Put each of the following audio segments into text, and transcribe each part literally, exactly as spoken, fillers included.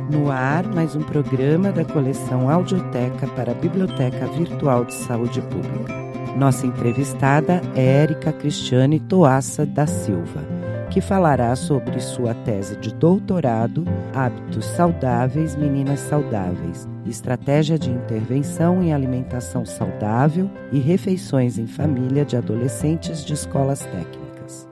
No ar, mais um programa da coleção Audioteca para a Biblioteca Virtual de Saúde Pública. Nossa entrevistada é Érica Cristiane Toassa da Silva, que falará sobre sua tese de doutorado Hábitos Saudáveis, Meninas Saudáveis, Estratégia de Intervenção em Alimentação Saudável e Refeições em Família de Adolescentes de Escolas Técnicas.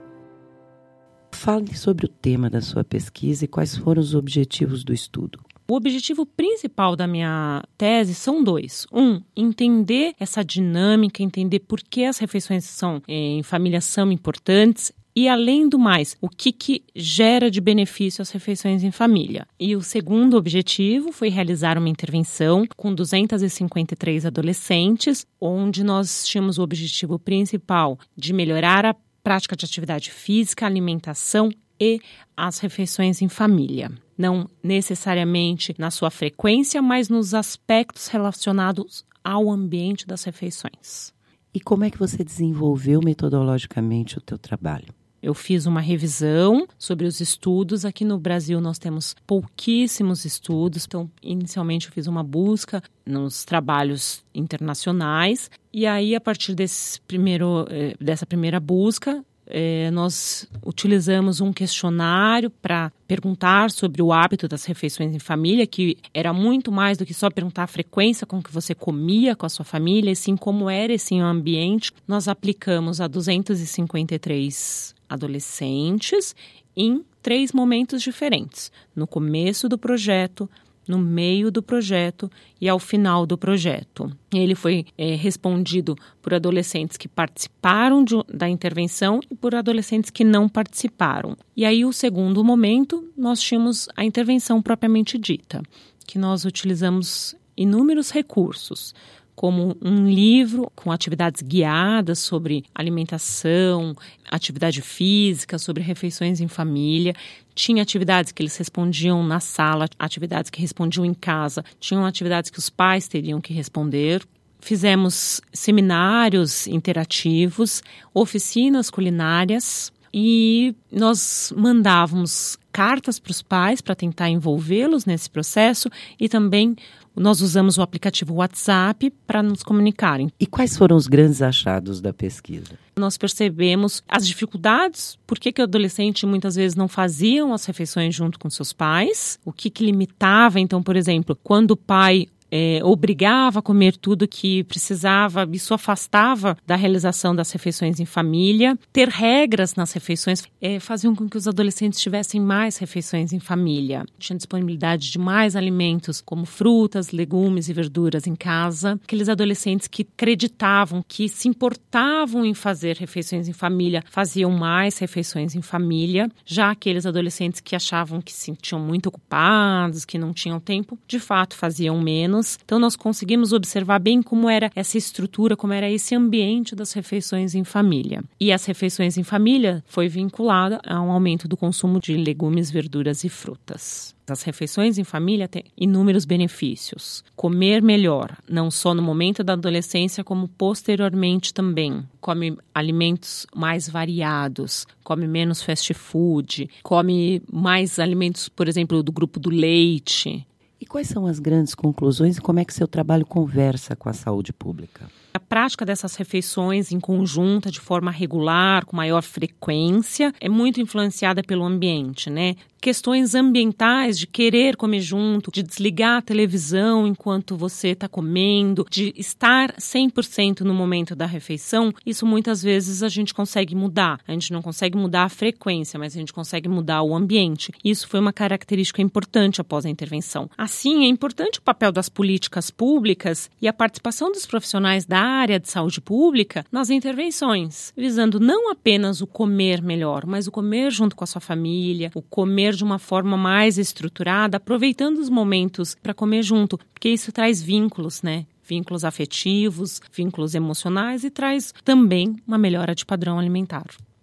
Fale sobre o tema da sua pesquisa e quais foram os objetivos do estudo. O objetivo principal da minha tese são dois. Um, entender essa dinâmica, entender por que as refeições são, em família são importantes. E, além do mais, o que, que gera de benefício as refeições em família. E o segundo objetivo foi realizar uma intervenção com duzentos e cinquenta e três adolescentes, onde nós tínhamos o objetivo principal de melhorar a prática de atividade física, alimentação e as refeições em família. Não necessariamente na sua frequência, mas nos aspectos relacionados ao ambiente das refeições. E como é que você desenvolveu metodologicamente o teu trabalho? Eu fiz uma revisão sobre os estudos. Aqui no Brasil nós temos pouquíssimos estudos. Então, inicialmente eu fiz uma busca nos trabalhos internacionais. E aí, a partir desse primeiro, dessa primeira busca, eh, nós utilizamos um questionário para perguntar sobre o hábito das refeições em família, que era muito mais do que só perguntar a frequência com que você comia com a sua família, e sim como era esse ambiente. Nós aplicamos a duzentos e cinquenta e três adolescentes em três momentos diferentes: no começo do projeto, no meio do projeto e ao final do projeto. Ele foi é, respondido por adolescentes que participaram de, da intervenção e por adolescentes que não participaram. E aí, o segundo momento, nós tínhamos a intervenção propriamente dita, que nós utilizamos inúmeros recursos, como um livro com atividades guiadas sobre alimentação, atividade física, sobre refeições em família. Tinha atividades que eles respondiam na sala, atividades que respondiam em casa, tinham atividades que os pais teriam que responder. Fizemos seminários interativos, oficinas culinárias, e nós mandávamos cartas para os pais para tentar envolvê-los nesse processo, e também nós usamos o aplicativo WhatsApp para nos comunicarem. E quais foram os grandes achados da pesquisa? Nós percebemos as dificuldades, por que que o adolescente muitas vezes não faziam as refeições junto com seus pais, o que que limitava. Então, por exemplo, quando o pai É, obrigava a comer tudo que precisava, isso afastava da realização das refeições em família. Ter regras nas refeições é, faziam com que os adolescentes tivessem mais refeições em família. Tinha disponibilidade de mais alimentos, como frutas, legumes e verduras em casa. Aqueles adolescentes que acreditavam, que se importavam em fazer refeições em família, faziam mais refeições em família. Já aqueles adolescentes que achavam que se sentiam muito ocupados, que não tinham tempo, de fato faziam menos. Então, nós conseguimos observar bem como era essa estrutura, como era esse ambiente das refeições em família. E as refeições em família foi vinculada a um aumento do consumo de legumes, verduras e frutas. As refeições em família têm inúmeros benefícios. Comer melhor, não só no momento da adolescência, como posteriormente também. Come alimentos mais variados, come menos fast food, come mais alimentos, por exemplo, do grupo do leite. E quais são as grandes conclusões e como é que seu trabalho conversa com a saúde pública? A prática dessas refeições em conjunta, de forma regular, com maior frequência, é muito influenciada pelo ambiente, né? Questões ambientais, de querer comer junto, de desligar a televisão enquanto você está comendo, de estar cem por cento no momento da refeição, isso muitas vezes a gente consegue mudar. A gente não consegue mudar a frequência, mas a gente consegue mudar o ambiente. Isso foi uma característica importante após a intervenção. Assim, é importante o papel das políticas públicas e a participação dos profissionais da área de saúde pública nas intervenções, visando não apenas o comer melhor, mas o comer junto com a sua família, o comer de uma forma mais estruturada, aproveitando os momentos para comer junto, porque isso traz vínculos, né? Vínculos afetivos, vínculos emocionais e traz também uma melhora de padrão alimentar.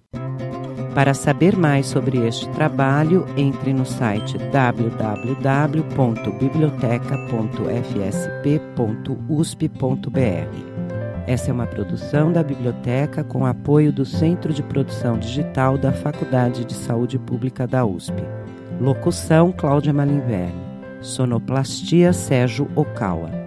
Para saber mais sobre este trabalho, entre no site w w w ponto biblioteca ponto f s p ponto u s p ponto b r. Essa é uma produção da Biblioteca com apoio do Centro de Produção Digital da Faculdade de Saúde Pública da U S P. Locução: Cláudia Malinverno. Sonoplastia Sérgio Okawa.